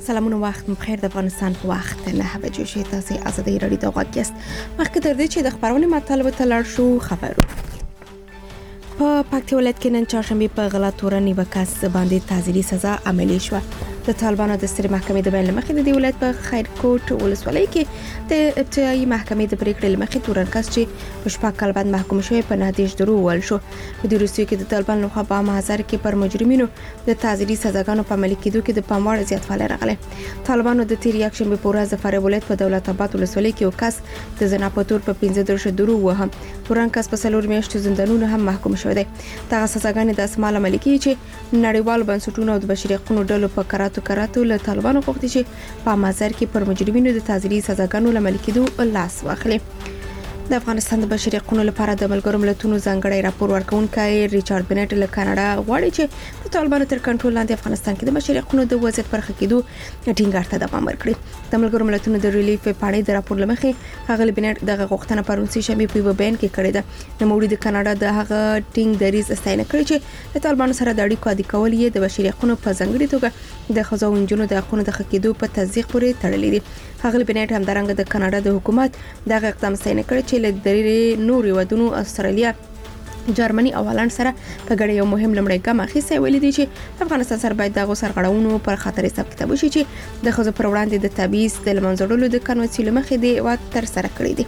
سلامونه وخت بخیر د افغانستان په وخت 9 بجې شي تاسو ازادي رادیو د غوښتنه مخکې تر دې چې د خبرونې مطالبه تلل شو خبرو په پکتیا ولایت کې نن چهارشنبه په غلطوره نیوه کس باندې تعزیري سزا عملي شوه د طالبانو د سترې محکمې د بیان مخې د ولایت په خیرکوټ ولسوالۍ کې د ابتدایي محکمې د پریکړې مخې تورن کس چې په شپږ کال بعد محکوم شوی په نهادیش درو ول شو په دې وروستیو کې د طالبانو لخوا په محضر کې پر مجرمینو د تعزیري سزاګانو په عملي کېدو کې د پاموړ زیاتوالی راغلی طالبانو د تیر یکشنبه په ورځ د فاریاب ولایت په دولت آباد ولسوالۍ کې یو کس د زنا په تور په 15 درو وهم تورن کس په 4 میاشتو زندانونو هم محکوم شوی دی دغه سزاګانې د اسمال عملي کیږي چې نړیوال بنسټونو او د بشري حقوقو ډلو په کراتو له طالبانو غوښتي چې په مازار کې پر مجرمینو د تعزیري سزاګانو لمل کېدو لاس واخلي د افغانستان د بشري حقوقو لپاره د ملګرو ملتونو ځانګړی راپور ورکونکي ریچارډ بنټ له کاناډا غواړي چې د طالبانو تر کنټرول لاندې افغانستان کې د بشري حقوقو د وضعیت پر خکېدو ټینګار ته دوام ورکړي د ملګرو ملتونو د ریلیف پاڼې د راپور لمخې هغه بنټ دغه غوښتنه پرونسي شنبه په بیان کې کړې ده نو موږ د کاناډا د هغه ټینګ دریز استاینه کړې چې د طالبانو سره د اړیکو عادي کول یې د بشري حقوقو په ځانګړي توګه د خزو انجونو د حقوقو د خکېدو په تصدیق پورې تړلې دي هغه بنټ هم درنګ د کاناډا د حکومت دغه اقدام استاینه کړې چې له درې نور ودونو استرالیا جرمني او هالند سره په ګډه یو مهم لمړی ګام اخیسته ویل دي چې افغانستان سره باید دغه سرغړونو پر خاطر حساب کتاب وشي چې د خزو پر وړاندې د تبعیض د لمنځړلو د کنوانسیون مخې دی او تر سره کړی دي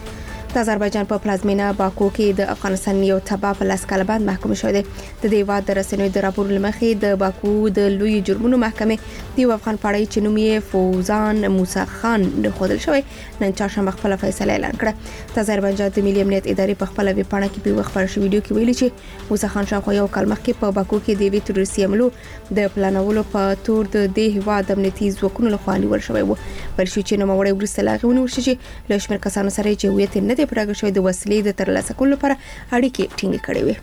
د آذربایجان په پلازمینه باکو کې د افغانستان یو تبع په لاس کال بعد محکوم شوی دی د دې واد د رسنیو د راپور لمخې د باکو د لوی جرمونو محکمې د افغان پاړی چې نوم یې فوزان موسی خان د خودل شوی نن چهارشنبه خپل فیصله اعلان کړه د آذربایجان د ملي امنیت ادارې په خپل ویب پاڼه کې په خبر شوی ویډیو کې ویلي چې موسی خان شاوخوا یو کال مخکې په باکو کې د وی تروریستي عملو د پلانولو په تور د دې هواد امنیتي ځواکونو لخوا نیول شوی و ورشي چې نو مړی ورسته لاغونه ورشي چې لښمر کسانو سره چې ویته نه د پرګ شوی د وسلې د ترلاسه کولو لپاره اړیکې ټینګ کړې وي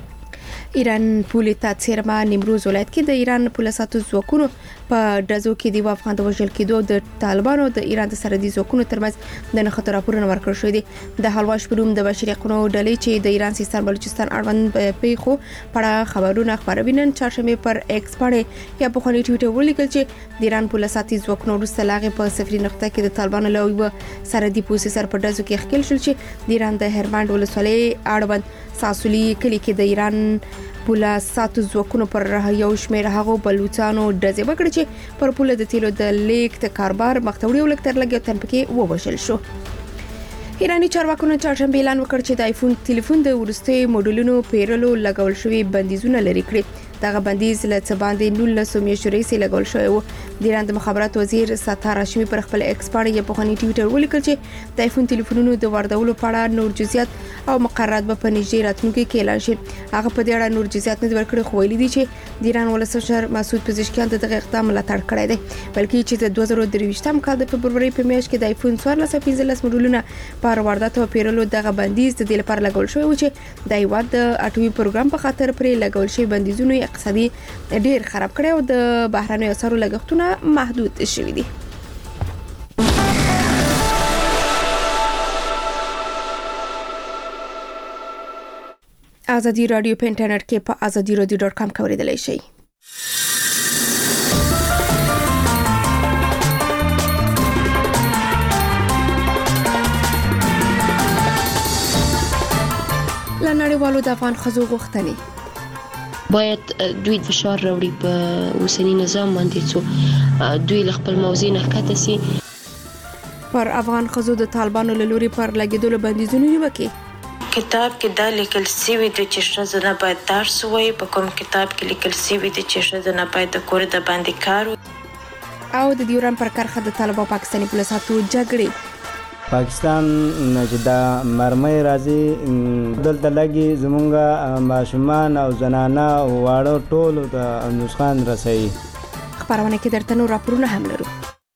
ایران پولی تاثیرما نیمروز ولایت کې د ایران پولیساتو ځواکونو په دزو کې دی افغان د وژل کېدو د طالبانو د ایران د سرحدي ځواکونو ترمنځ د نښته راپورونه ورکړل شوې دي د حلواش پروم د بشري حقوقو ډلې چې د ایران سیستان بلوچستان اړوند پیښو په اړه خبرونه خبروي نن چهارشنبه پر ایکس باندې یا په خوني ټویټر ولیکل چې د ایران پولیساتي ځواکونو وروسته لاغه په صفري نقطه کې د طالبانو له یو سرحدي پولیس سره په دزو کې ښکېل شول چې د ایران د هرمند ولسوالۍ اړوند ساسولي کلی کې د ایران پولیساتو ځواکونو پر یو شمېر هغو بلوچستانو دزې وکړي چې پر پوله د تیلو د لیک د کاربار مختوړي ولکتر لګي تن پکې ووژل شو ایرانی چارواکو نن چهارشنبه اعلان وکړ چې د آیفون ټلیفون د ورستي موډلونو پیرلو لګول شوی بندیزونه لري کړی دغه بندیز له څه باندې 19 میاشتې راهیسې لګول شوی و د ایران د مخابرات وزیر ستار هاشمي پر خپل ایکس باندې په خوني ټویټر ولیکل چې د آیفون ټلیفونونو د واردولو په اړه نور جزئیات او مقررات به په نږدې راتلونکي کې اعلان شي هغه په دې اړه نور جزئیات نه ورکړي خو ویلي دي چې د ایران ولسمشر مسعود پزشکیان دغه اقدام ملاتړ کړی دی بلکې چې د 2023 کال د فبرवरी په میاشت کې د آیفون 1415 موډلونه پر واردات او پیرلو دغه بندیز د دې لپاره لګول شوی و چې د ایواد د اټومي پروګرام په خاطر پرې لګول شوی بندیزونه اقتصادي ډیر خراب کړي او د بهرنیو اسعارو لګښتونه محدود شوي دي ازادي رادیو په انټرنیټ کې په azadiradio.com کوریدلی شئ لنړیوالو د افغان ښځو غوښتنې باید دوی فشار راوړي په اوسنی نظام باندې چې دوی خپل موضوع نه ښکته سي پر افغان ښځو د طالبانو له لوري پر لګیدلو بندیزونه نیوکه کتاب کې دا لیکل سوی د چې ښځه نه باید درس ووایي په کوم کتاب کې لیکل سوی د چې ښځه نه باید د کور د باندې کار او د ډیورن پر کرخه د طالبانو او پاکستاني پولیساتو جګړې پاکستان چې دا مرمۍ راځي دلته لګي زمونږه ماشومان او زنانه او واړه ټول ته نسخان رسي خبرونه کې درته نور راپورونه هم لرو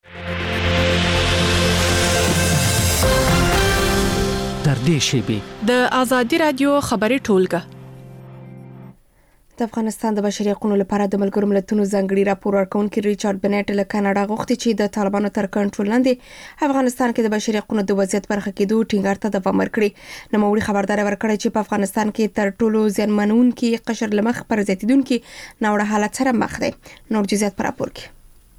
تر دې شیبې د ازادي رادیو خبري ټولګه د افغانستان د بشري حقوقو لپاره د ملګرو ملتونو ځانګړي راپور ورکونکي ریچارډ بنټ له کاناډا غوښتي چې د طالبانو تر کنټرول لاندې افغانستان کې د بشري حقوقو د وضعیت برخه کې دوه ټینګار ته دوام ورکړي نو موري خبرداري ورکړي چې په افغانستان کې تر ټولو ځانمنونکي قشر لمخ پر زیاتیدونکي نوړه حالت سره مخ دي نور جزئیات پر راپور کې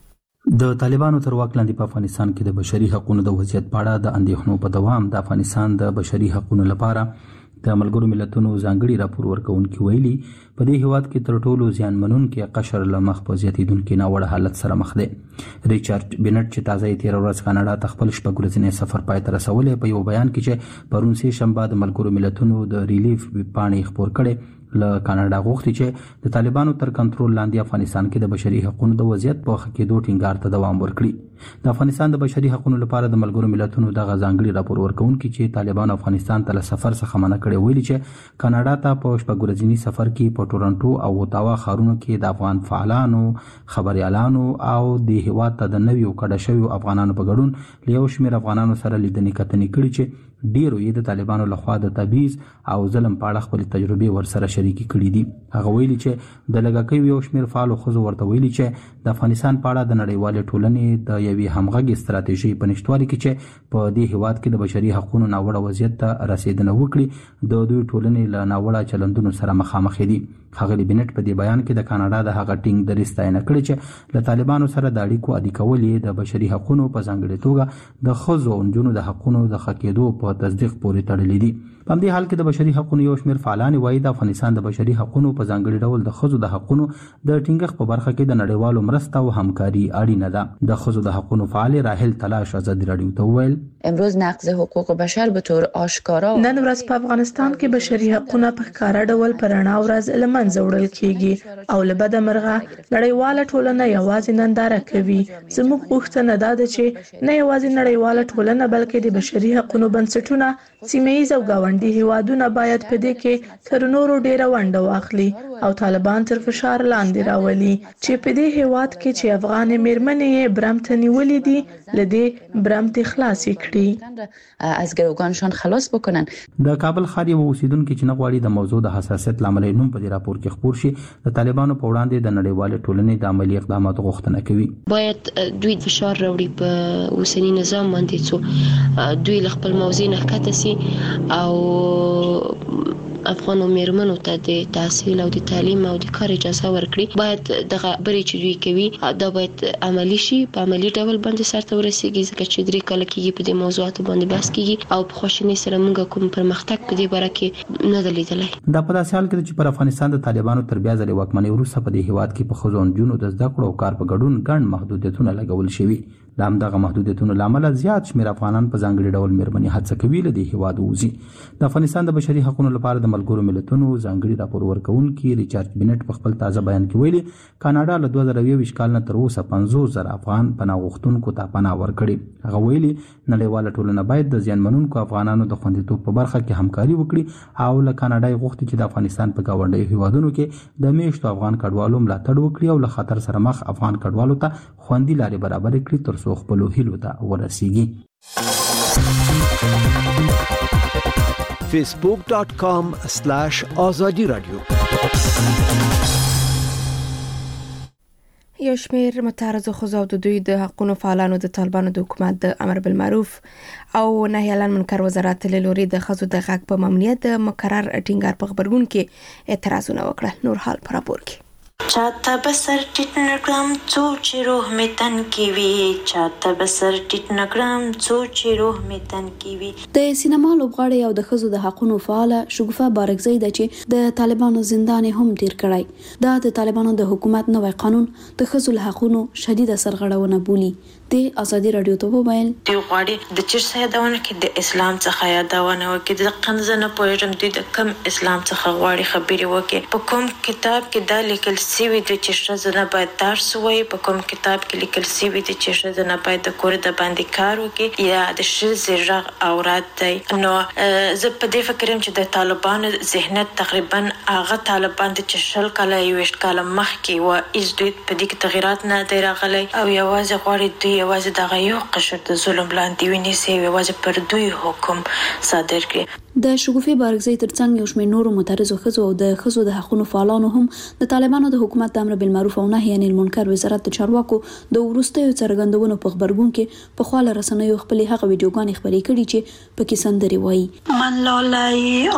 د طالبانو تر واک لاندې په افغانستان کې د بشري حقوقو د وضعیت په اړه د اندېښنو په دوام د افغانستان د بشري حقوقو لپاره د ملګرو ملتونو ځانګړي راپور ورکونکي ویلي په دې هیواد کې تر ټولو زیانمنونکي قشر له مخ په زیاتېدونکي ناوړه حالت سره مخ دی. ریچارډ بینټ چې تازه یې تېره ورځ کاناډا ته خپل شپږ ورځنی سفر پای ته رسولی په یو بیان کې چې پرون سه شنبه د ملګرو ملتونو د ریلیف پاڼې خپور کړي له کاناډا غوښتي چې د طالبانو تر کنټرول لاندې افغانستان کې د بشري حقوقو د وضعیت په ښه کېدو ټینګار ته دوام ورکړي. د افغانستان د بشري حقوقو لپاره د ملګرو ملتونو دغه ځانګړي راپور ورکونکي چې طالبانو افغانستان ته له سفر څخه منع کړي ویلي چې کاناډا ته په شپږ ورځني سفر کې په ټورنټو او اوتاوا ښارونو کې د افغان فعالانو، خبريالانو او د هیواد ته د نویو کډه شویو افغانانو په ګډون له یو شمېر افغانانو سره لیدنې کتنې کړي چې ډیرو یې د طالبانو لخوا د تبعیض او ظلم په اړه خپل تجربې ورسره شریکې کړي دي. هغه ویلي چې د لږکیو یو شمېر فعالو ښځو ورته ویلي چې د افغانستان په اړه د نړیوالې ټولنې د یوې همغږې ستراتیژۍ په نشتوالي کې چې په دې هیواد کې د بشري حقوقو ناوړه وضعیت ته رسیدنه وکړي د دوی ټولنې له ناوړه چلندونو سره مخامخ دي. ښاغلي بینټ په دې بیان کې د کاناډا د هغه ټینګ دریځ ستاینه کړې چې له طالبانو سره د اړیکو عادي کول یې د بشري حقوقو په ځانګړې توګه د ښځو او نجونو د حقوقو د ښه کېدو په تصدیق پورې تړلي دي. په همدې حال کې د بشري حقوقو یو شمېر فعالان وایي د افغانستان د بشري حقوقو په ځانګړي ډول د ښځو د حقوقو د ټینګښت په برخه کې د نړیوالو مرسته او همکاري اړینه ده. د ښځو د حقوقو فعال راحل تلاش ازادي رادیو ته وویل امروز نقض حقوق بشر به طور آشکارا نن ورځ په افغانستان کې بشري حقوقونه په ښکاره ډول په رڼا ورځ له منځه وړل کیږي او له بده مرغه نړیواله ټولنه یوازې ننداره کوي. زموږ غوښتنه دا ده چې نه یوازې نړیواله ټولنه بلکې د بشري حقوقو بنسټونه سیمه ییز او ګاونډي هیوادونه باید په دې کې تر نورو ډیره ونډه واخلي او طالبان تر فشار لاندې راولي چې په دې هیواد کې چې افغان میرمنې یې برمته نیولې دي لدې برمته خلاص کړي از گروگانشان خلاص بکنن. د کابل ښار یو اوسیدونکو چې نغواړي د موضوع د حساسیت لامل نوم په دې راپور کې خبر شي د طالبانو په وړاندې د نړیوال ټولنې د عملی اقداماتو غوښتنه کوي. باید دوی فشار راوړي په اوسنی نظام باندې څو دوی خپل موضوع نه کته سي او افغان میرمنو ته د تحصیل او د تعلیم او د کار اجازه ورکړي. باید دغه بري چې دوی کوي دا باید عملی شي، په عملی ډول باندې سرته ورسیږي ځکه چې درې کال کېږي په دې موضوعاتو باندې بحث کیږي او په خوشنۍ سره موږ کوم پرمختګ په دې باره کې نه لیدلی. دا په داسې حال کې چې پر افغانستان د طالبانو تر بیا ځلې واکمنۍ وروسته په دې هیواد کې په ښځو او نجونو د زده کړو او کار په ګډون ګڼ محدودیتونه لګول شوي. د همدغه محدودیتونو لامل زیات شمېر افغانان په ځانګړي ډول میرمنې هڅه کوي له دې هیواد ووځي. د افغانستان د بشري حقوقو لپاره د ملګرو ملتونو ځانګړي راپور ورکونکي ریچارډ بینټ په خپل تازه بیان کې ویلي کاناډا له 2020 کال نه تر اوسه 50,000 افغان پناه غوښتونکو ته پناه ورکړي. هغه ویلي نړیواله ټولنه باید د زیانمنونکو افغانانو د خوندیتوب په برخه کې همکاري وکړي او له کاناډا غوښتي چې د افغانستان په ګاونډیو هیوادونو کې د میشتو افغان کډوالو ملاتړ وکړي او له خطر سره مخ افغان کډوالو ته خوندي لارې برابر کړي تر څو خپل هیلو ته ورسیږي. facebook.com/azadi radio یو شمېر متعرضو ښځو او د دوی د حقوقو فعالانو د طالبانو د حکومت د امر بالمعروف او نهي عن المنکر وزارت له لوري د ښځو د حق په ممنوعیت د مقرر ټینګار په خبرګون کې اعتراضونه وکړل. نور حال پر راپور کې چاته بسر ټیټ نکړم څو چې روح می تن کی وی چاته بسر ټیټ نکړم څو چې روح می تن کی وی. د سینما لوبغاړي او د ښځو د حقوقو فعال شګوفه بارکزی د چې د طالبانو زندان هم تیر کړی. دا د طالبانو د حکومت نوې قانون د ښځو له حقوقو شدید سرغړونه بولی. د ازادي رادیو ته وویل دی غواړي د چیرې یادونه کې د اسلام څخه یادونه وکړي د قنځنه پوهېږم دوی د کم اسلام څخه غواړي خبرې وکړي. په کوم کتاب کې دا لیکل سوي د چې ښځه نه باید درس ووایي، په کوم کتاب کې لیکل سوي د چې ښځه نه باید د کور د باندې کار وکړي یا د ښځې غږ عورت دی. نو زه په دې فکر یم چې د طالبانو ذهنیت تقریبا هغه طالبان چې 20 کاله 21 کاله مخکې و هیڅ دوی په دې کې تغیرات نه دی راغلی او یوازې غواړي دوی یوازې دغه یو قشر د ظلم لاندې ونیسي، یوازې پر دوی حکم صادر کړي. د شګوفې بارګزۍ ترڅنګ یو شمېر نورو معترضو ښځو او د ښځو د حقوقو فعالانو هم د طالبانو د حکومت د امر بالمعروف او نهي عن المنکر وزارت د چارواکو د وروستیو څرګندونو په خبرګون کې په خواله رسنیو خپل هغه ویډیوګانې خپرې کړي چې پکې سندري وایي من لالای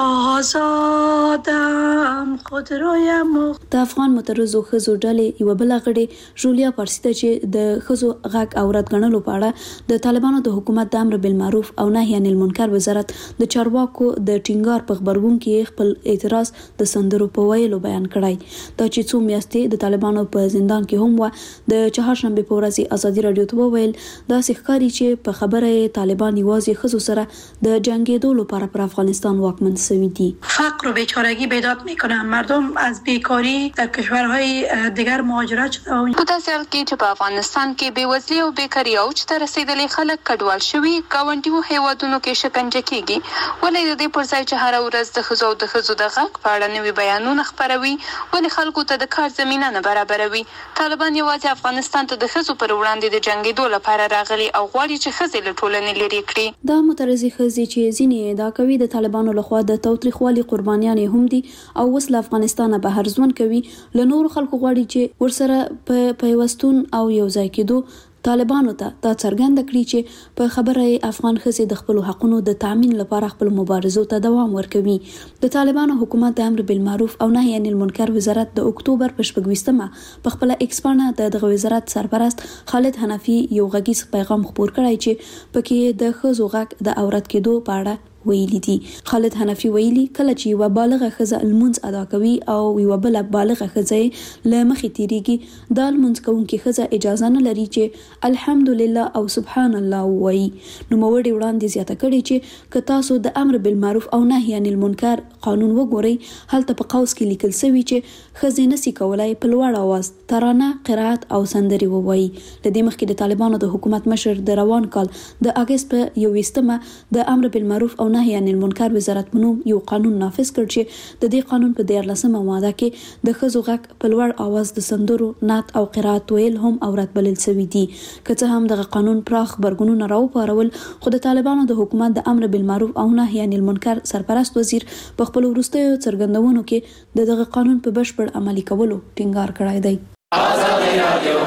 آزادم خودرویم. د افغان معترضو ښځو ډلې یو بل غړي جولیا پارسی ته چې د ښځو غږ او رد غنلو په اړه د طالبانو د حکومت د امر بالمعروف او نهي عن المنکر وزارت د چارواکو د ټینګار په خبرګون کې خپل اعتراض د سندرو په ویلو بیان کړی. دا چې څو میاشتې د طالبانو په زندان کې هم و د چهارشنبه په ورځ ازادي رادیو ته وویل دا ښکاري چې په خبره طالبان یوازې ښځو سره د جنگیدو لپاره پر افغانستان واکمن شوي دي. فقر و بیچارگی بیداد میکنن. مردم از بیکاری در کشورهای دیگر مهاجرت شده. په داسې حال کې چې په افغانستان کې بېوزلي او بیکاري اوج ته رسیدلې خلک کډوال شوي ګاونډیو هیوادونو کې شکنجه کیږي. ولې د دې پر ځای چې هر ورځ د ښځو او د ښځو د غږ په اړه نوي بیانونه خپروي ولې خلکو ته د کار زمینه نه برابروي؟ طالبان یوازې افغانستان ته د ښځو پر وړاندې د جنګېدو لپاره راغلي او غواړي چې ښځې له ټولنې لرې کړي. دا معترضې ښځې چې ځینې ادعا کوي د طالبانو لخوا د تاوتریخوالي قربانیانې هم دي او اوس له افغانستانه بهر ژوند کوي له نورو خلکو غواړي چې ورسره په پیوستون او یو ځای کېدو طالبانو ته دا څرګنده کړي چې په خبره افغان ښځې د خپل حقوقو د تامین لپاره خپل مبارزو ته دوام ورکوي. د طالبانو حکومت د امر بالمعروف او نهي عن المنکر وزارت د اکتوبر په 26مه په خپل ایکس باندې دغه وزارت سرپرست خالد حنفي یو غږیز پیغام خپور کړی چې پکې د ښځو غږ د اورات کېدو په اړه ویلي دي. خالد حنفي ویلي کله چې یو بالغه ښځه المنځ ادا کوي او یو بل بالغه ښځه له مخې تیریږي د المنځ کوونکې ښځه اجازه نه لري چې الحمدلله او سبحان الله وایي. نو موړي وړاندې زیاته کړي چې که تاسو د امر بالمعروف او نهي عن المنکر قانون وګورئ هلته په قوس کې لیکل شوی چې ښځې نشي کولای په لوړ اواز ترانه قرائت او سندري ووایي. د دې مخکې د طالبانو د حکومت مشر د روان کال د اگست په 21مه د امر بالمعروف او نهي عن المنکر وزارت منوم یو قانون نافذ کړ چې د دې قانون په 14مه ماده کې د ښځو غږ په لوړ اواز د سندرو نعت او قرائت ویل هم اورات بلل شوی دي. که څه هم دغه قانون پراخ خبرګونونه راوپارول خو د طالبانو د حکومت د امر بالمعروف او نهي عن المنکر سرپرست وزیر په خپل وروستیو څرګندونو کې دغه قانون په بشپړ عملي کولو ټینګار کړی دی. آزادي رادیو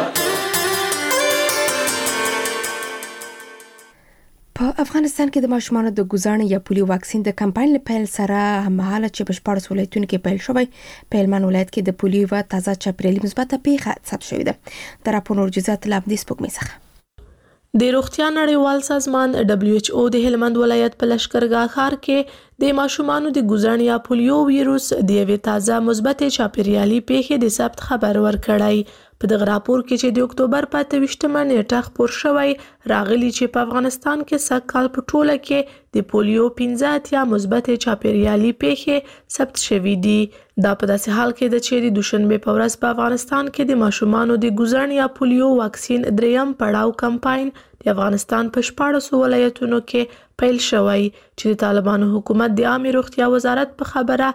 په افغانستان کې د ماشومانو د ګوزارنې یا پولیو واکسین د کمپاین له پیل سره هممهاله چې په 14 ولایتونو کې پیل شوی په هلمند ولایت کې د پولیو و تازه چاپیریالي مثبته پیښه ثبت شوې ده. د راپور جزئیات له دې سپوږمۍ څخه د روغتیا نړیوال سازمان WHO د هلمند ولایت په لشکرګاه ښار کې د ماشومانو د ګوزارنې یا پولیو ویروس د یوې تازه مثبتې چاپیریالي پیښې د ثبت خبر ورکړی. په دغه راپور کې چې د اکتوبر په 28مه نیټه خپور شوی راغلی چې په افغانستان کې سږکال په ټوله کې د پولیو 15 مثبتې چاپیریالي پیښې ثبت شوې دي. دا په داسې حال کې ده چې د دوشنبه په ورځ په افغانستان کې د ماشومانو د ګوزارنې یا پولیو واکسین دریم پړاو کمپاین د افغانستان په 14 ولایتونو کې پیل شوی چې د طالبانو حکومت د عامه روغتیا وزارت په خبره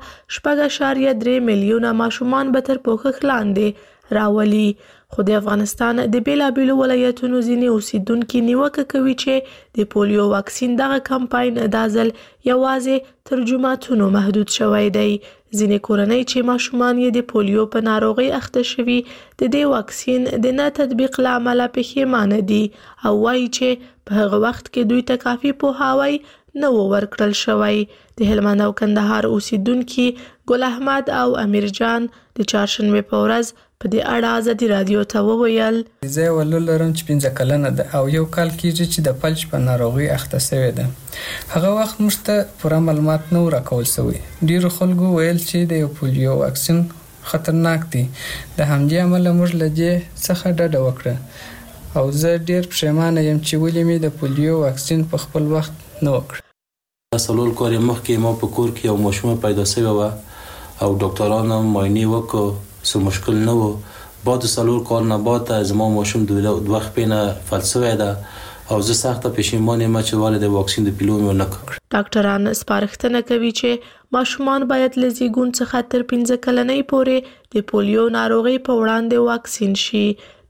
4.3 میلیونه ماشومان به تر پوښښ لاندې راولي. خو د افغانستان د بیلابیلو ولایتونو ځینې اوسیدونکو نیوکه کوي چې د پولیو واکسین دغه کمپاین د ځل یوازې تر جمعتونو محدود شوی دی. ځینې کورنۍ چې ماشومان یې د پولیو په ناروغي اخته شوي د دې واکسین د نه تطبیق له امله پښیمانه دي او وایي چې په هغه وخت کې دوی ته کافي پوهاوی نه ورکړل شوی. د هلمند او کندهار اوسیدونکو ګل احمد او امیر جان د چهارشنبه په ورځ په دې اړه ازادي رادیو ته وویل زه ولولرم چې 15 کلنه ده او یو کال کېږي چې د فلج په ناروغي اخته شوې ده. هغه وخت موږ ته پوره معلومات نه راکول شوی. ډیرو خلکو ویل چې د پولیو واکسین خطرناک دی. د همدې عمله موږ له دې څخه ډډه وکړه او زه ډیر پښیمانه یم چې ولې مې د پولیو واکسین په خپل وخت نه وکړ. سلول کورې مخکې ما په کور کې یو ماشوم پیدا شوی و او ډاکټرانو معاینه وکړ څه مشکل نه و. بعد سلول کال نه بعد زما ماشوم د وخت پینه فلسفه ده او زه سخت پښیمانه یم چې والد واکسین د پیلو مې نه کړ. ډاکټران سپارښتنه کوي چې ماشومان باید له زیږون څخه تر 15 کلنۍ پورې د پولیو ناروغي په وړاندې واکسین شي.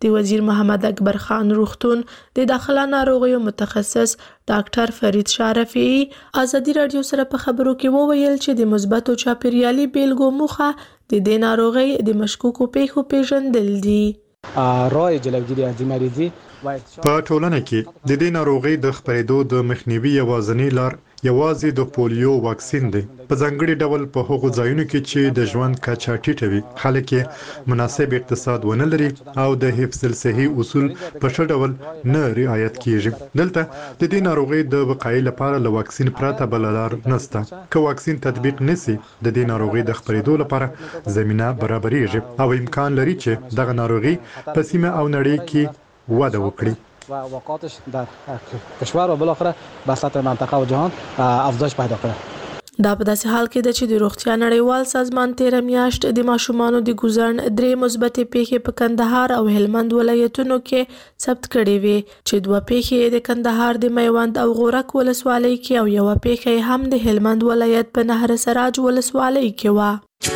د وزیر محمد اکبر خان روغتون د داخله ناروغیو متخصص ډاکټر فرید شارفي ازادي رادیو سره په خبرو کې وویل چې د مثبتو چاپیریالي بیلګو موخه د دې ناروغي د مشکوکو پیښو پیژندل دي. رای جلوگیری از این مریضی په ټولنه کې د دې ناروغي د خپرېدو د مخنیوي یوازینی لار یوازې د پولیو واکسین دی. په ځانګړي ډول په هغو ځایونو کې چې د ژوند کچه ټیټه وي، خلک یې مناسب اقتصاد ونه لري او د حفظ الصحي اصول په ښه ډول نه رعایت کیږي. دلته د دې ناروغي د وقایې لپاره له واکسین پرته بل لار نشته. که واکسین تطبیق نشي، د دې ناروغي د خپرېدو لپاره زمينه برابرېږي او امکان لري چې دغه ناروغي په سیمه او نړۍ کې وده وکړي و وقاتش در کشور و بالاخره به سطح منطقه و جهان افزایش پیدا کړي. دا په داسې حال کې ده چې د روغتیا نړیوال سازمان تیر میاشت د ماشومانو د ګوزن 3 مثبتې پیښې په کندهار او هلمند ولایتونو کې ثبت کړې وي چې 2 پیښې د کندهار د میوند او غورک ولسوالۍ کې او 1 پیښه هم د هلمند ولایت په نهر سراج ولسوالۍ کې و.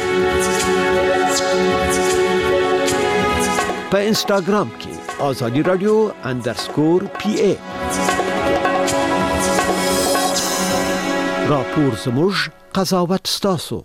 په انستګرام کې آزادی رادیو _PA راپور زموږ قضاوت ستاسو.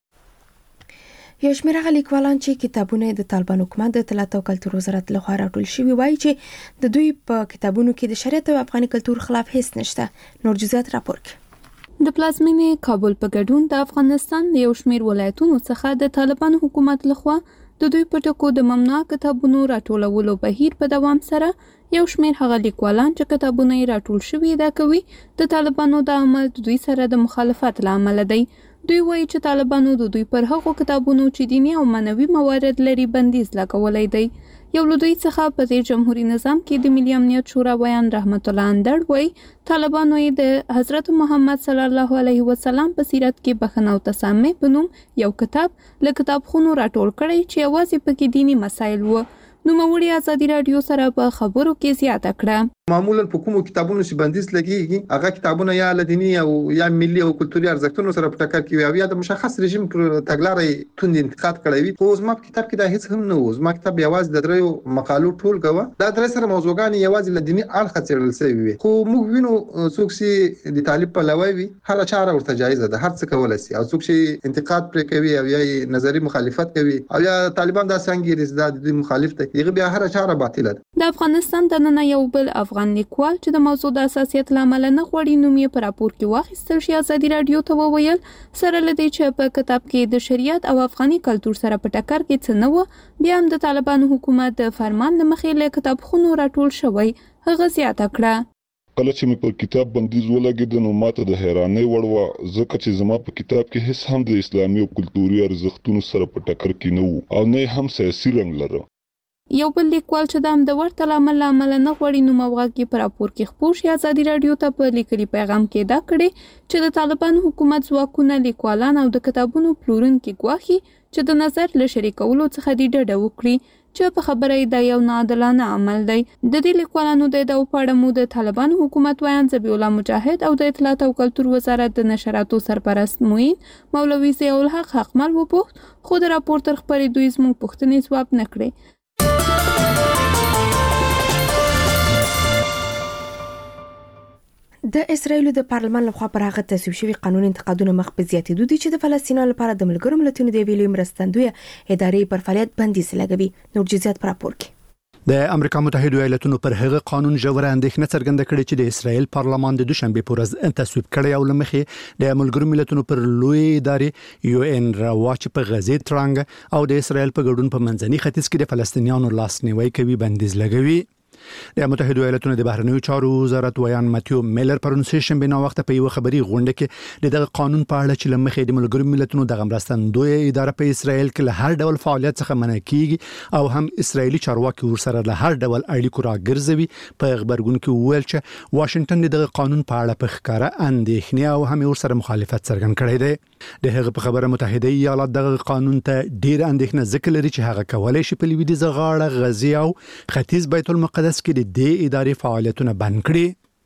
یو شمېر هغه لیکوالان چې کتابونه د طالبان حکومت د اطلاعات او کلتور وزارت لخوا راټول شوي وایي چې د دوی په کتابونو کې د شریعت او افغاني کلتور خلاف هیڅ نشته. نور جزئیات راپور کې د پلازمینې کابل په ګډون د افغانستان د یو شمېر ولایتونو څخه د طالبان حکومت لخوا د دوی په ټکو د ممنوع کتابونو راټولولو بهیر په دوام سره یو شمېر هغه لیکوالان چې کتابونه یې راټول شوي دا کوي د طالبانو د عمل د دوی سره د مخالفت لامل دی. دوی وایي چې طالبانو د دوی پر هغو کتابونو چې دینی او معنوي موارد لري بندیز لګولی دی. یو له دوی څخه په دې جمهوریت نظام کې د ملي امنیت شورا ویان رحمت الله اندړ وایي طالبانو یې د حضرت محمد صلی الله علیه وسلم په سیرت کې بخښنه او تسامح په نوم یو کتاب له کتابخونو راټول کړی چې یوازې پکې دینی مسایل وو. نوموړي ازادي رادیو سره په خبرو کې زیاته کړه. معمولا په کومو کتابونو چې بندیز لګیږي هغه کتابونه یا لدینی او یا ملي او کلتوري ارزښتونو سره په ټکر کې وي او یا د مشخص رژیم پر تګلارې توند انتقاد کړی وي. خو زما په کتاب کې دا هیڅ هم نه و. زما کتاب یوازې د دریو مقالو ټولګه و. دا درې سره موضوعګان یوازې لدینی اړخ څېړل شوی وي. خو موږ وینو څوک چې د طالب په لوي وي هر چاره ورته جایزه ده، هر څه کولای شي، او څوک چې انتقاد پرې کوي او یا نظری مخالفت کوي او یا طالبان دا څنګه رسیدل د مخالف ته دغه بیا هر چاره باطله ده. د افغانستان د نن یو بل افغان لیکوال چې د موضوع د اساسیت لامل نه غوړي نوم یې پر راپور کې واخیستل شي ازادي رادیو ته وویل سره لدی چې په کتاب کې د شریعت او افغاني کلتور سره په ټکر کې څه نه و. بیا هم د طالبانو حکومت د فرمان له مخې له کتابخونو راټول شوی. هغه زیاته کړه کله چې مې په کتاب بندیز ولګېد نو ماته د حیرانۍ وړ وه ځکه چې زما په کتاب کې هیڅ هم د اسلامي او کلتوري ارزښتونو سره په ټکر کې نه وو او نه هم سیاسي رنګ لره. یو بل لیکوال چې د همدې ورته لامل نه غوړي نوم او غږ کې په راپور کې خپور شي ازادي رادیو ته په لیکلي پیغام کې دا کړي چې د طالبان حکومت ځواکونه لیکوالان او د کتابونو پلورونکي ګواښي چې د نظر له شریکولو څخه دې ډډه وکړي چې په خبره دا یو ناعادلانه عمل دی. د دې لیکوالانو د دغه پاړه مو د طالبان حکومت ویان ذبیح الله مجاهد او د اطلاعات او کلتور وزارت د نشراتو سرپرست موین مولوي ضیاء الحق حقمل وپوښت خو د راپور تر خبرې دوی زموږ پوښتنې ځواب نه کړې. د اسرایل د پارلمان لخوا پر هغه تصویب شوی قانون انتقادونه مخ په زیاتېدو دي چې د فلسطینیانو لپاره د ملګرو ملتونو د ویلي مرستندوی ادارې پر فعالیت بندیز لګوي. نور جزئیات پر راپور کې د امریکا متحده ایالاتونو پر هغه قانون ژوره اندېښنه څرګنده کړې چې د اسرایل پارلمان د دوشنبه پر ورځ تصویب کړی او لمخې د ملګرو ملتونو پر لوی ادارې UN راواچ په غزې ترنګ او د اسرایل په ګډون په منځني ختیځ کې د فلسطینیانو لاسنیوي کوي بندیز لګوي. د متحده ایالاتونو د بهرنیو چارو وزارت ویان ماتیو میلر پرون سیشن بنا وخت په یو خبري غونډه کې دغه قانون په اړه چې لمخې د ملګرو ملتونو د مرستندوی اداره په اسرایل کې له هر ډول فعالیت څخه منع کیږي او هم اسرایلی چارواکي ورسره له هر ډول اړیکو راګرځوي. په خبرګون کې ویل چې واشنگټن دغه قانون په اړه په ښکاره اندېښنه او هم ورسره مخالفت څرګند کړی دی. د هغه په خبره متحده ایالات دغه قانون ته ډیر اندېښنه ذکر لري چې هغه کولای شي په لویدیځ غاړه غزې او ختیځ بیت المقدس کې د دې ادارې فعالیتونه بند کړي.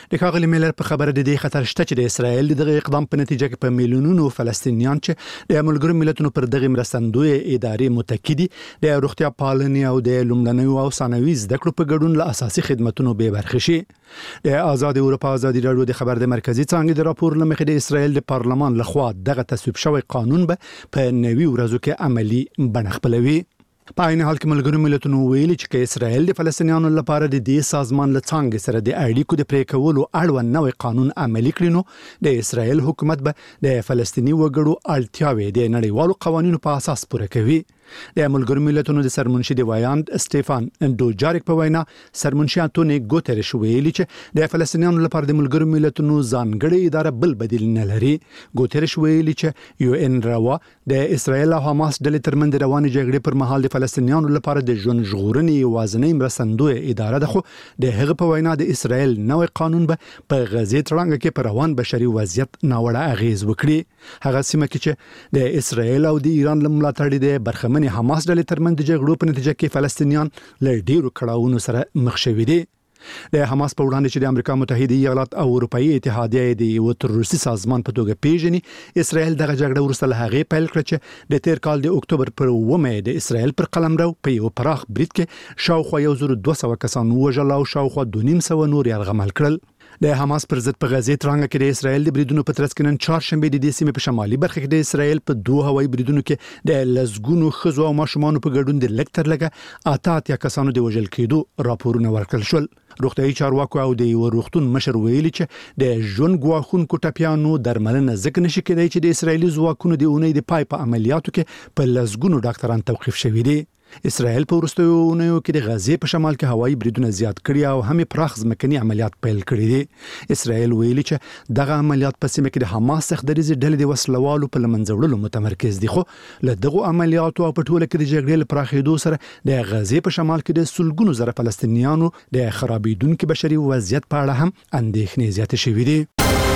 د ښاغلي میلر په خبره د دې خطر شته چې د اسرایل دغه اقدام په نتیجه کې په میلیونونو فلسطینیان چې د ملګرو ملتونو پر دغه مرستندوی ادارې متکی دي د روغتیا پالنې او د لومړنیو او ثانوي زده کړو په ګډون له اساسي خدماتو به برخه شي. د آزاد اروپا ازادي راډیو د خبر د مرکزی څانګې د راپور لمخې د اسرایل د پارلمان لخوا دغه تصویب شوی قانون به په نوي ورځو کې عملی بڼه خپلوي. په عین حال کې ملګرو ملتونو ویلي چې اسرائیل د فلسطینیانو لپاره د دې سازمان له څنګه سره د اړیکو د پرې کولو اړوند نوې قانون عملي کړي نو د اسرائیل حکومت به د فلسطینی وګړو اړتیاوې د نړیوالو قوانینو په اساس پوره کوي. د ملګرو ملتونو د سرمنشي د وایاند سټيفان دوجاریک په وینا سرمنشي انټونی ګوتریش ویلي چې د فلسطینیانو لپاره د ملګرو ملتونو ځانګړي اداره بل بدیل نه لري. ګوتریش ویلي چې یو ان راوا د اسرائیل او حماس ډلې ترمنځ روانې جګړې پر مهال د فلسطینیانو لپاره د ژوند ژغورنې وازنې مرستندوی اداره ده، خو د هغه په وینا د اسرائیل نوې قانون به په غزې تړانګه کې پر روان بشري وضعیت ناوړه اغیز وکړي. هغه سیمه کې چې د اسرائیل او د ایران له ملاتړ د برخمن حماس ډلې ترمنځ د جګړو په نتیجه کې فلسطینیان له ډیرو کړاوونو سره مخ شوي دي. د حماس په وړاندې چې د امریکا متحده ایالات او اروپאי اتحادیه د یو تروریستي سازمان په توګه پیژني، اسرائیل دغه جګړه وروسته له هغې پیل کړه چې د تیر کال د اکتوبر پر 9 د اسرائیل پر قلمرو په یو پراخ برید کې شاوخوا 1200 کسان وژل او شاوخوا 250 نور یرغمل کړل. د حماس پر ضد په غزې ترانګه کې د اسرائیل د بریدونو په ترڅ کې نن چهارشنبه د دې سیمې په شمالي برخه کې د اسرائیل په 2 هوایي بریدونو کې د لزګونو خزو او ماشومان په ګډون د لکتر لګه آتات یا کسانو د وژل کېدو راپورونه ورکړل شول. روغتيایي چارواکو او د یو روغتون مشر ویلي چې د ژوند ګواښونکو ټپیانو درملنه ځکه نشي کېدای چې د اسرائیلي ځواکونو د اونۍ د پای په عملیاتو کې په لزګونو ډاکټران توقيف شوي دي. اسرائیل په وروستیو اونیو کې د غزې په شمال کې هوایي بریدونه زیات کړي او هم پراخ ځمکني عملیات پیل کړي دي. اسرائیل ویلي چې دغه عملیات په سیمه کې د حماس سختدریزي ډلې د وسلوالو په لمنځه وړلو متمرکز دي، خو له دغه عملیاتو او په ټوله کې د جګړې لپاره پراخېدو سره د غزې په شمال کې د سلګونو زره فلسطینیانو د خرابېدونکو بشري وضعیت په اړه هم اندېښنې زیاتې شوې دي.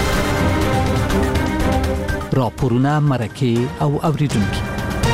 راپورونه مرکه او اوریدونکو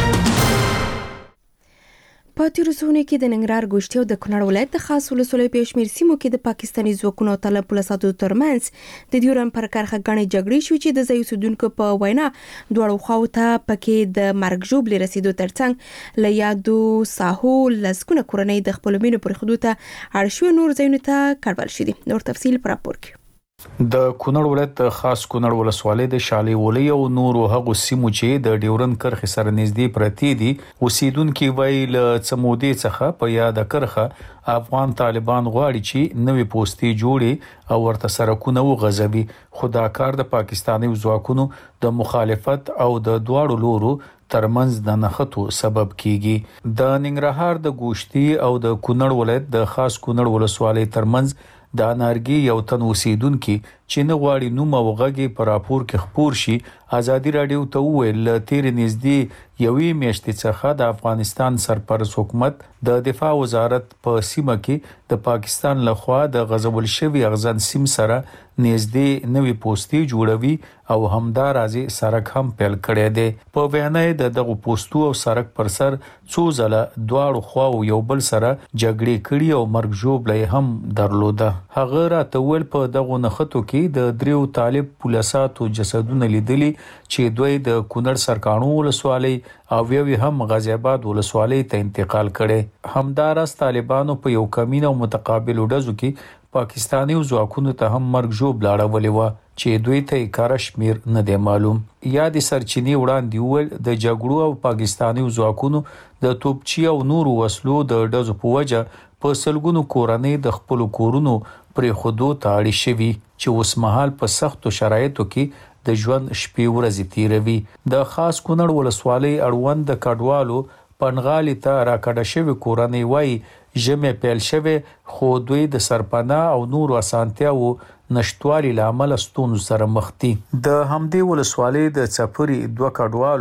په تیرو څو کې د ننګرهار ګوشتي او د کونړ ولایت د خاص ولسوالۍ په شمیر سیمو کې د پاکستاني ځواکونو او طالب پولیسو ترمنځ د ډیورن پر کرخه غنې جګړې شوې چې د ځای اوسیدونکو په وینا دوړو خواو ته پکې د مرګ ژوبلې رسیدو ترڅنګ له یادو ساحو لسکونه کورنۍ د خپل مینو پر حدود ته اړشو نور ځایونو ته کډوال شي. نور تفصیل پر راپور کې د کونړ ولایت خاص کونړ ولسوالۍ د شالي ولي او نورو هغو سیمو چې د ډیورن کرخه سره نږدې پرتی دي اوسیدونکو ویل څمودي څخه په یاد کرخه افغان طالبان غواړي چې نوې پوسټي جوړي او ورته سرکونه وغځوي، خدا کار د پاکستاني ځواکونو د مخالفت او د دواړو لورو ترمنځ د نښتو سبب کیږي. د ننګرهار د ګوشتي او د کونړ ولایت د خاص کونړ ولسوالۍ ترمنځ د انارګي یو تن اوسیدونکو چې نه غواړي نوم او غږی پر راپور کې خبر شي ازادي رادیو ته ویل تیر نږدې یوې میاشتې څخه د افغانستان سرپرست حکومت د دفاع وزارت په سیمه کې د پاکستان لخوا د غزول شوی اغزن سیم سره نږدې نوې پوسټي جوړوي او همدار ازي سرک هم پیل کړی دی. په وینای دغه پوسټو او سرک پر سر څو ځله دواړو خواو یو بل سره جګړې کړي او مرګ ژوبلې هم درلوده. هغه راته ول په دغه نخټو کې د دریو طالب پولیساتو جسدونه لیدلي چې دوی د کونړ سرکانو ولسوالۍ او یوې هم غازی آباد ولسوالۍ ته انتقال کړي. همدارس طالبانو په یو کمینه او متقابل ډزو کې پاکستاني ځواکونو ته هم مرګ ژوب لاړولې و چې دوی ته کارشمیر نه دی معلوم. یا د سرچینی وړاندې ول د جګړو او پاکستاني ځواکونو د توپچی او نورو وسلو د ډزو په وجه په سلګونو کورنۍ د خپل کورونو پرې خودو تاړي شوي چې اوس مهال په سختو شرایطو کې د ژوند شپې ورځې تیروي. د خاص کونړ ولسوالۍ اړوند د کډوالو پنغالي ته راکړه شوی کورنۍ وای جمع پیل شوی خو دوی د سرپناه او نورو اسانتیاو نشټوالي لامل ستونزو سره مخ دي. د همدې ولسوالۍ د چپري دوه کډوالو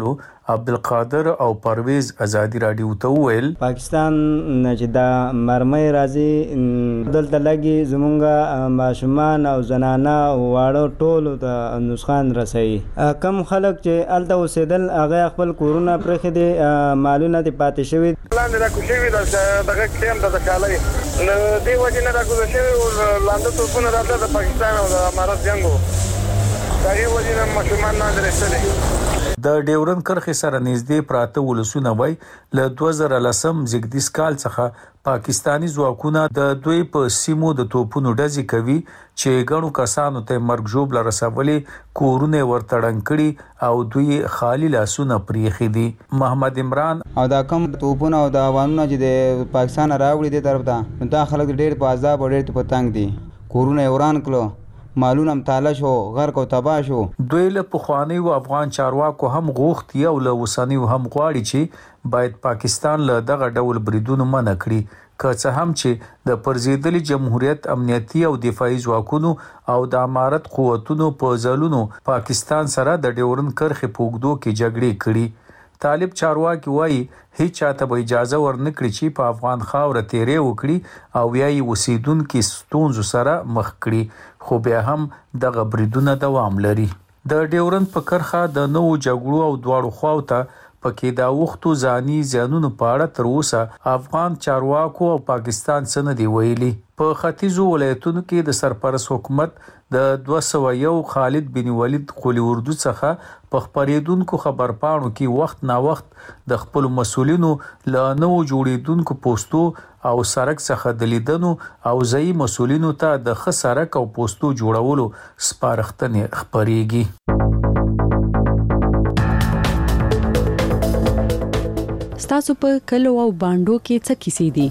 عبدالقادر او پرویز ازادي رادیو ته وویل پاکستان چې دا مرمۍ راځي دلته لګي زمونږه ماشومان او زنانه او واړه ټول ته نسخان رسي کم خلک چې الته اوسېدل هغه خپل کورونه پرخې دي مالونه دي پاتې شوی لاندې را کوشوي دغه کلیم د کالای نو دی وجه نه را کوشوي لاندې توپونه راځي د پاکستان او د امارات جنگو دغه وجه نه ماشومان نه درېستلي د ډیورن کرخې سره نږدې پراته ولسونه وای له 2010 زګدیس کال څخه پاکستانی ځواکونه د دوی په سیمو د توپونو ډزې کوي چې ګڼو کسانو ته مرګ ژوبله رسولې کورونه ورتړن کړي او دوی خالی لاسونه پریخي دي محمد عمران او دا کم توپونه او دا وانونه چې د پاکستان راوړي دي طرف ته دا خلک ډېر په عذاب او ډېر په تنګ دي کورونه وران کړو مالونه متاله شو غرق او تباه شو دوی له پخوانی او افغان چارواکو هم غوښتي او له وسانی هم غواړي چې باید پاکستان له دغه ډول بریدونو منع کړي که څه هم چې د پرزیدلي جمهوریت امنیتي او دفاعي ځواکونو او د امارت قوتونو په ځلونو پاکستان سره د ډیورن کرښې په اوږدو کې جګړې کړي طالب چارواکي وایي هیڅ چاته به اجازه ورنکړي چې په افغان خاوره تیرې وکړي او یا یې اوسیدونکي ستونزو سره مخ کړي خو بیا هم دغه بریدونه دوام لري د ډیورن په کرښه د نوو جګړو او دواړو خواو ته پکې دا وختو ځاني زیانونو په اړه تر اوسه افغان چارواکو او پاکستان څخه نه دی ویلي په ختیځو ولایتونو کې د سرپرست حکومت د 201 خالد بن ولید قلی اردو څخه په خبرېدونکو خبرپاڼو کې وخت نا وخت د خپل مسولینو له نو جوړیدونکو پوسټو او سرک څخه د لیدنو او ځای مسولینو ته د ښه سرک او پوسټو جوړولو سپارښتنې خبرېږي ستاسو په کلو او باندو کې څه کیسې دي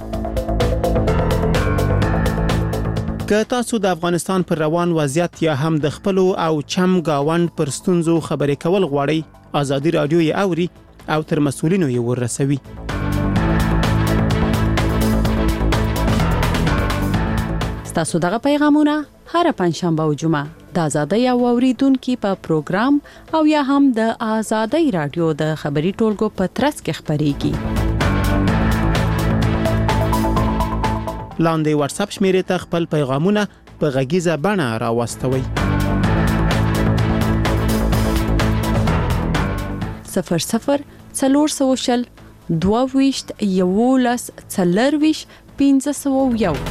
که تاسو د افغانستان پر روان وضعیت یا هم د خپل او چم گاوند پر ستونزو خبرې کول غواړئ ازادي رادیو یې اوري او تر مسؤلینو یې ورسوي ستاسو دغه پیغامونه هر پنځشنبه او جمعه د ازادي او اوریدونکو په پروګرام او یا هم د ازادي رادیو د خبري ټولګو په ترڅ کې خبريږي لاندې واتس اپ شمیرې ته خپل پیغامونه په غږیزه بڼه راوستوئ 00 400 22 11 40 501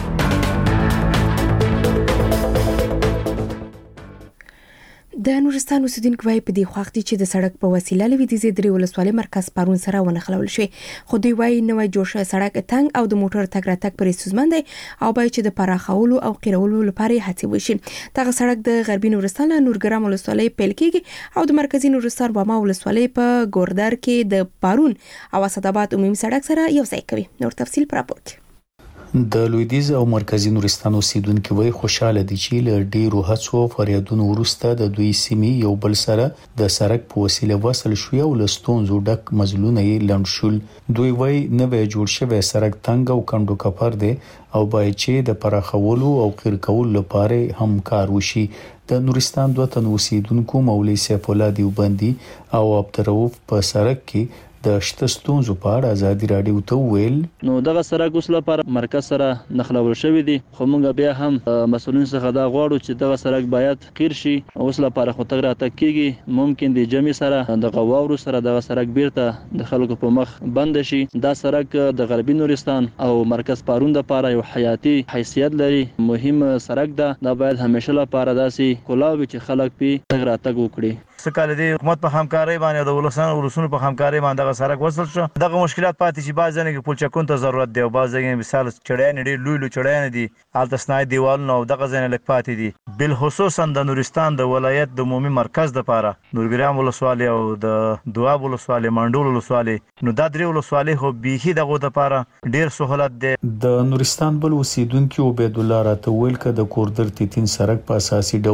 د نورستان اوسیدونکو وايي په دې وخت چې د سړک په وسیله لویدیزي درې ولسوالۍ مرکز پارون سره ونخلول شي خو دوی وايي نوې جوړ شوی سړک تنګ او د موټر تګ راتګ پرې ستونزمن دی او باید چې د پراخولو او قیرولو لپاره هڅې وشي دغه سړک د غربي نورستان له نورګرام ولسوالۍ پیل کیږي او د مرکزی نورستان واما ولسوالۍ په ګوردر کې د پارون او اسداباد عمومي سړک سره یو ځای کوي نور تفصیل پر راپور کې د لویدیز او مرکزی نورستان اوسیدونکو وای خوشاله دي چې له ډیرو هڅو فریادونو وروسته د دوی سیمې یو بل سره د سړک په وسیله وصل شو او لستونزو ډک مزلونه یې لند شول دوی وای نوې جوړ شوی سړک تنګ او کندو کپر دی او باید چې د پراخولو او قیر کولو لپاره هم کار وشي د نورستان دوه تن اوسیدونکو مولوی سیف الله دیوبندي او عبدالرؤف په سړک کې د شتستونزو په اړه ازادي رادیو ته ویل نو دغه سړک اوس لپاره مرکز سره نخلول شوی دی خو موږ بیا هم مسؤلین څخه دا غواړو چې دغه سړک باید قیر شي اوس لپاره خو تګ راتګ کیږي ممکن د جمعي سره د غواورو سره دغه سړک بیرته د خلکو په مخ بند شي دا سړک د غربي نورستان او مرکز پارون لپاره یو حیاتي حیثیت لري مهم سړک دا باید همیشه لپاره داسې کولاوي چې خلک په تګ راتګ وکړي سکه د حکومت په همکارۍ باندې د ولسونو په همکارۍ باندې دغه سړک وصل شو دغه مشکلات پاتې چې بعض ځنه کې پلچکون ته ضرورت دی او بعض ځای مثال چړیان ډېر لوی چړیان دي الته سنای دیوالونه او دغه ځنه لک پاتې دي بل خصوصا د نورستان د ولایت د عمومي مرکز د پاره نورګرام ولسوالۍ او د دواب ولسوالۍ منډول ولسوالۍ نو دا درې ولسوالۍ خو بيخي دغه د پاره ډېر سہولت دی د نورستان بل اوسیدونکو عبید الله راته ویل ک د کوردر 3 سړک په اساسي ډول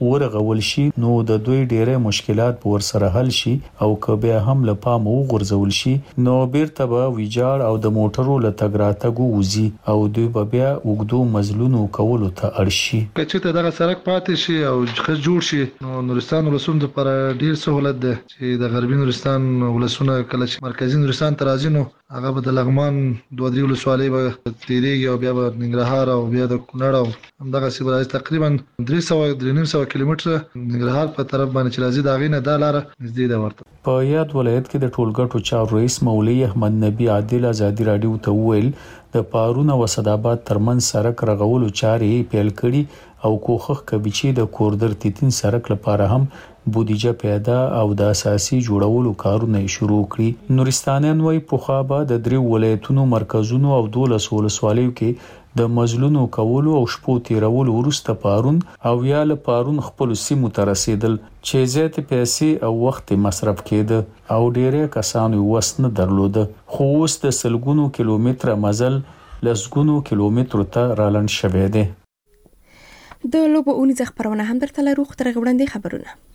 ورغول شي نو د دوی ډېرې مشکلات ور سره حل شي او که بیا هم له پامه وغورځول شي نو بیرته به ویجاړ او د موټرو له تګ راتګ وځي او دوی به بیا وګدو مزلونو کولو ته اړ شي. که چېرته دغه سړک پاتې شي او ښه جوړ شي نو نورستان ولسونو لپاره ډېر سهولت دی چې د غربي نورستان ولسونه کله چې مرکزي نورستان ته راځي نو هغه به د لغمان 2-3 ولسوالۍ به تیریږي او بیا به ننګرهار او بیا د کونړ او همدغسې به راځي تقریبا 300 کیلومتره ننګرهار په طرف باندې چې راځي د هغې نه دا لاره نږدې ده ورته. په یاد ولایت کې د ټولګټو چارو رئیس مولوي احمد نبی عادل ازادي رادیو ته وویل د پارون او اسداباد ترمن سړک رغولو چارې پیل کړي او کوښښ کوي چې د کوردر 3 سړک لپاره هم بودیجه پیدا او د اساسي جوړولو کارونه شروع کړي. نورستانیان وايي پوخا به د 3 ولایتونو مرکزونو او 12 ولسوالیو کې د مزلونو کولو او شپو تیرولو وروسته پارون او یا له پارون خپل سیمو ته رسیدل چې زیات پیسې او وخت مصرف کېده او ډېرې کسانو وسنه درلوده خو اوس د سلګونو کیلومتره مزل لسګونو کیلومترو ته رالند شوی دی. د لوبو اونیزه خبرونه هم درته لرو خو تر غوړندې خبرونه